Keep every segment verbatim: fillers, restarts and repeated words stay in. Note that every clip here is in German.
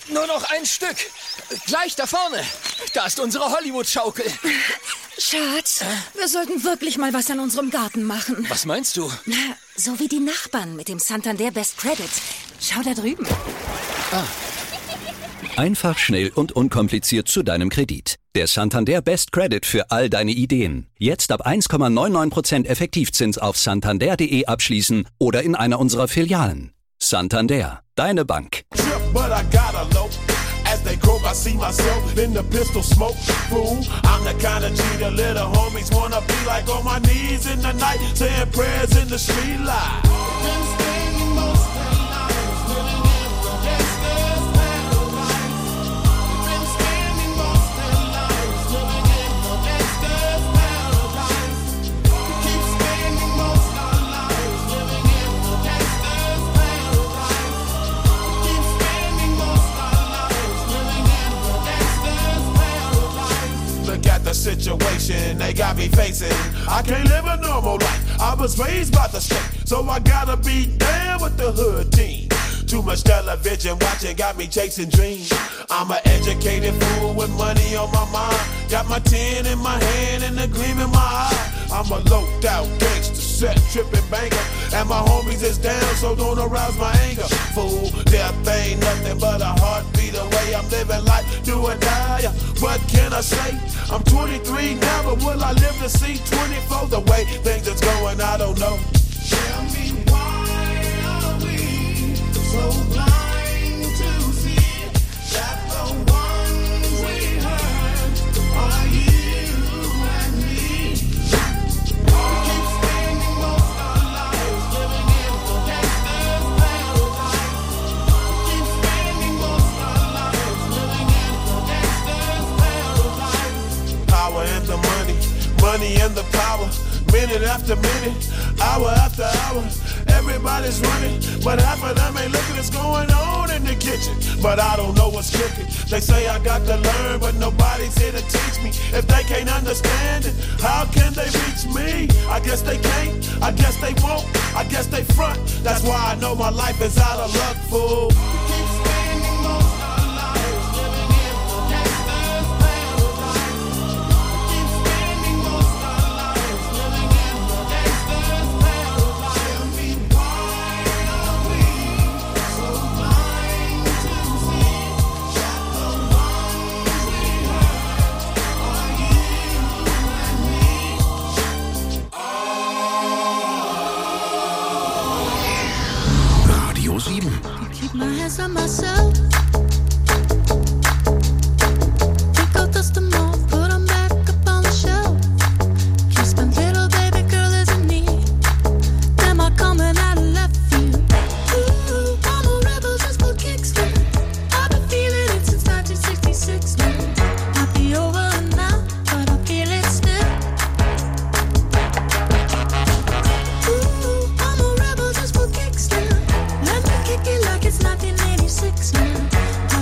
Nur noch ein Stück. Gleich da vorne. Da ist unsere Hollywood-Schaukel. Schatz, äh? wir sollten wirklich mal was an unserem Garten machen. Was meinst du? Na, so wie die Nachbarn mit dem Santander Best Credit. Schau da drüben. Ah. Einfach, schnell und unkompliziert zu deinem Kredit. Der Santander Best Credit für all deine Ideen. Jetzt ab eins Komma neunundneunzig Prozent Effektivzins auf santander punkt de abschließen oder in einer unserer Filialen. Santander, deine Bank. As they croak, I see myself in the pistol smoke. Fool, I'm the kind of G the little homies wanna be like, on my knees in the night, saying prayers in the street light. Been spending most of their lives living in the gangster's paradise. Been spending most of their lives living in the gangster's paradise. We keep spending most of our lives living in the gangster's paradise. We keep spending most of our lives. Look at the situation they got me facing. I can't live a normal life. I was raised by the state, so I gotta be down with the hood team. Too much television watching got me chasing dreams. I'm an educated fool with money on my mind. Got my tin in my hand and a gleam in my eye. I'm a loped out gangster, set tripping banker. And my homies is down, so don't arouse my anger. Fool, death ain't nothing but a heartbeat away. I'm living life, do or die. What can I say? I'm twenty-three now, but will I live to see twenty-four? The way things is going, I don't know. Tell me why are we so blind to see that the ones we hurt are you and me? We keep spending most of our lives living in the gangster's paradise. We keep spending most of our lives living in the gangster's paradise. Power and the money, money and the power. Minute after minute, hour after hour, everybody's running, but half of them ain't looking what's going on in the kitchen. But I don't know what's cooking. They say I got to learn, but nobody's here to teach me. If they can't understand it, how can they reach me? I guess they can't, I guess they won't, I guess they front. That's why I know my life is out of luck, fool. We keep spending most of our lives living in the gangster's paradise. We keep spending most of our lives living in the gangster's paradise. Tell me why are we so blind to see that the ones we hurt are you and me? Radio sieben. Keep my hands on myself. Think I'll dust them off, put them back up on the shelf. Kiss my little baby girl isn't me. Am I coming out of left field? Ooh, I'm a rebel just for kicks now. I've been feeling it since nineteen sixty-six now. Might be over now, but I feel it still. Ooh, I'm a rebel just for kicks now. Let me kick it like it's nineteen eighty-six now.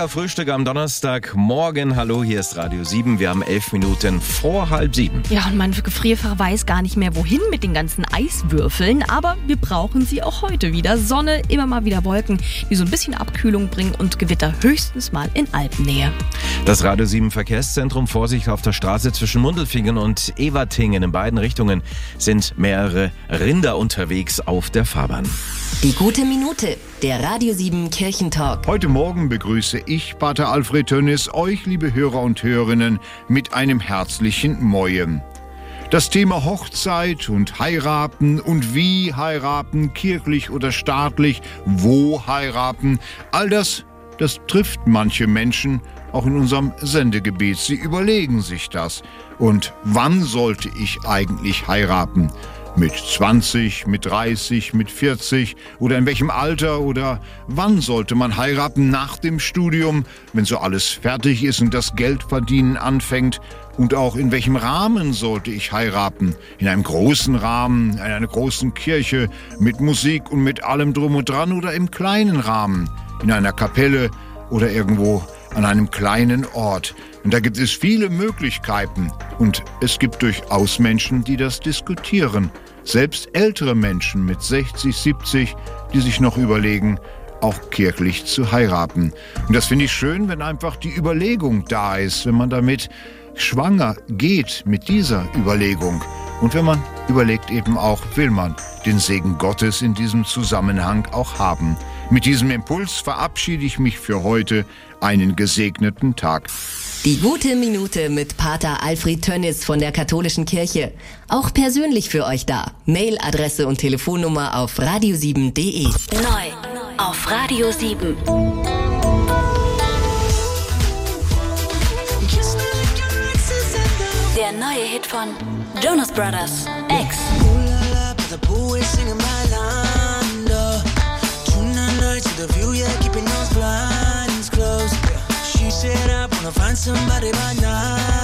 Lecker Frühstück am Donnerstagmorgen. Hallo, hier ist Radio sieben. Wir haben elf Minuten vor halb sieben. Ja, und mein Gefrierfach weiß gar nicht mehr, wohin mit den ganzen Eiswürfeln. Aber wir brauchen sie auch heute wieder. Sonne, immer mal wieder Wolken, die so ein bisschen Abkühlung bringen und Gewitter höchstens mal in Alpennähe. Das Radio sieben Verkehrszentrum, Vorsicht auf der Straße zwischen Mundelfingen und Ewertingen. In beiden Richtungen sind mehrere Rinder unterwegs auf der Fahrbahn. Die gute Minute, der Radio sieben Kirchentalk. Heute Morgen begrüße ich, Pater Alfred Tönnies, euch, liebe Hörer und Hörerinnen, mit einem herzlichen Moje. Das Thema Hochzeit und Heiraten und wie heiraten, kirchlich oder staatlich, wo heiraten, all das, das trifft manche Menschen auch in unserem Sendegebiet. Sie überlegen sich das. Und wann sollte ich eigentlich heiraten? Mit zwanzig, mit dreißig, mit vierzig oder in welchem Alter oder wann sollte man heiraten nach dem Studium, wenn so alles fertig ist und das Geldverdienen anfängt? Und auch in welchem Rahmen sollte ich heiraten? In einem großen Rahmen, in einer großen Kirche, mit Musik und mit allem drum und dran oder im kleinen Rahmen, in einer Kapelle oder irgendwo an einem kleinen Ort. Und da gibt es viele Möglichkeiten. Und es gibt durchaus Menschen, die das diskutieren. Selbst ältere Menschen mit sechzig, siebzig, die sich noch überlegen, auch kirchlich zu heiraten. Und das finde ich schön, wenn einfach die Überlegung da ist, wenn man damit schwanger geht mit dieser Überlegung. Und wenn man überlegt eben auch, will man den Segen Gottes in diesem Zusammenhang auch haben. Mit diesem Impuls verabschiede ich mich für heute. Einen gesegneten Tag. Die gute Minute mit Pater Alfred Tönnies von der Katholischen Kirche. Auch persönlich für euch da. Mailadresse und Telefonnummer auf radio sieben punkt de. Neu auf Radio sieben. Der neue Hit von Jonas Brothers, X. She said I wanna find somebody by night.